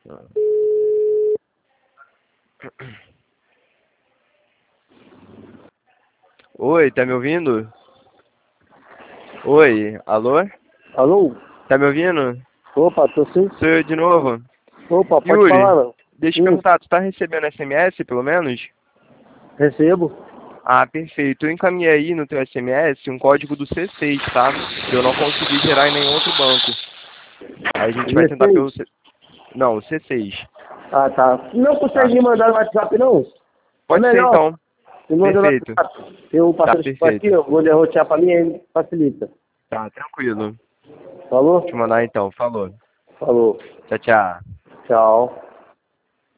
Oi, tá me ouvindo? Oi, alô? Alô? Tá me ouvindo? Opa, tô sim. Sou eu de novo. Opa, pode Yuri, falar, não? deixa eu te perguntar, tu tá recebendo SMS pelo menos? Recebo. Ah, perfeito. Eu encaminhei aí no teu SMS um código do C6, tá? Que eu não consegui gerar em nenhum outro banco. Aí a gente vai tentar 16? pelo Não, o C6. Ah, tá. Não Tá? consegue me mandar no WhatsApp, não? Ou Pode ser melhor, então. me manda no Perfeito. WhatsApp. Tem um Tá parceiro chegou aqui, perfeito. eu vou derrotear pra mim, aí facilita. Tá, tranquilo. Falou? Vou te mandar então. Falou. Falou. Tchau, tchau. Tchau.